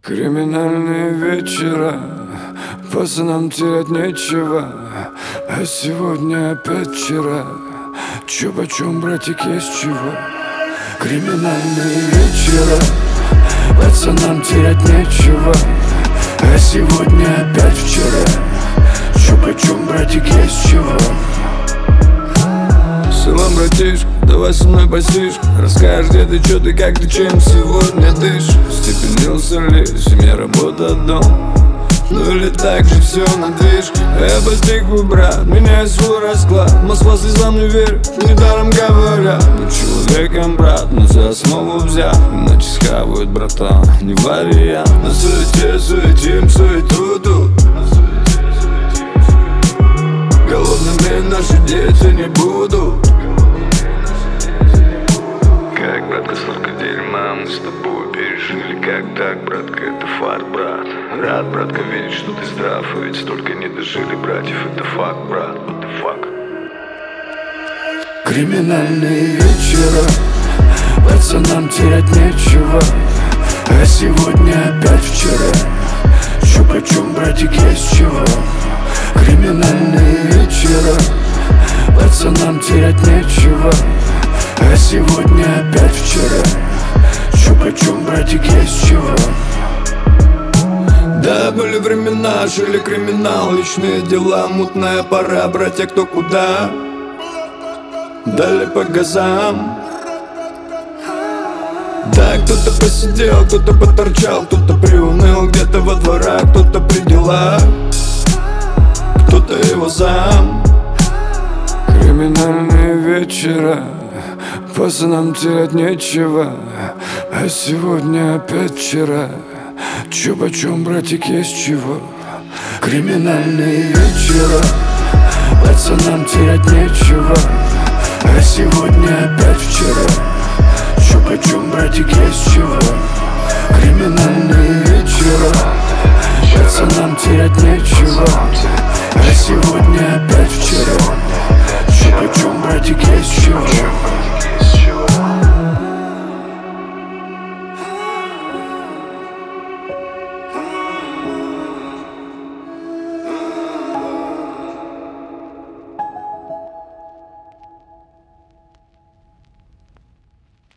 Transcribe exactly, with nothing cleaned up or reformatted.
Криминальные вечера, пацанам терять нечего. А сегодня опять вчера. Чё почём, братик, есть чего? Криминальные вечера, пацанам терять нечего. А сегодня опять вчера. Чё почём, братик, есть чего? Салам, братишка, давай со мной посишь. Расскажешь, где ты, чё ты, как ты, чем сегодня дышишь. Степенился ли, семья, работа, дом? Ну или так же все на движ. Я постиг твой брат, меняю свой расклад. Москва слезам не верит, недаром говорят. Будь человеком, брат, но за основу взят. Иначе схавают, братан, не вариант. На суете суетим, суету тут. Голодными наши дети не будут. Как, братка, столько дерьма мы с тобой пережили. Как так, братка, это факт, брат. Рад, братка, видеть, что ты здрав. И ведь столько не дожили братьев. Это факт, брат, это факт. Криминальные вечера, пацанам терять нечего. А сегодня опять вчера. Чё почём, братик, есть чего? Криминальные вечера, пацанам терять нечего. А сегодня опять вчера. Чё почём, братик, есть чего? Да, были времена, жили криминал, личные дела, мутная пора, братья, кто куда. Дали по газам. Да, кто-то посидел, кто-то поторчал, кто-то приуныл где-то во дворах, кто-то при делах, кто-то его зам. Криминальные вечера, пацанам терять нечего. А сегодня опять вчера. Чё почём, братик, есть чего? Криминальные вечера, пацанам терять нечего. А сегодня опять вчера. Чё почём, братик, есть чего? Криминальные вечера, пацанам терять нечего. А сегодня опять вчера. Чё почём, братик, есть чего?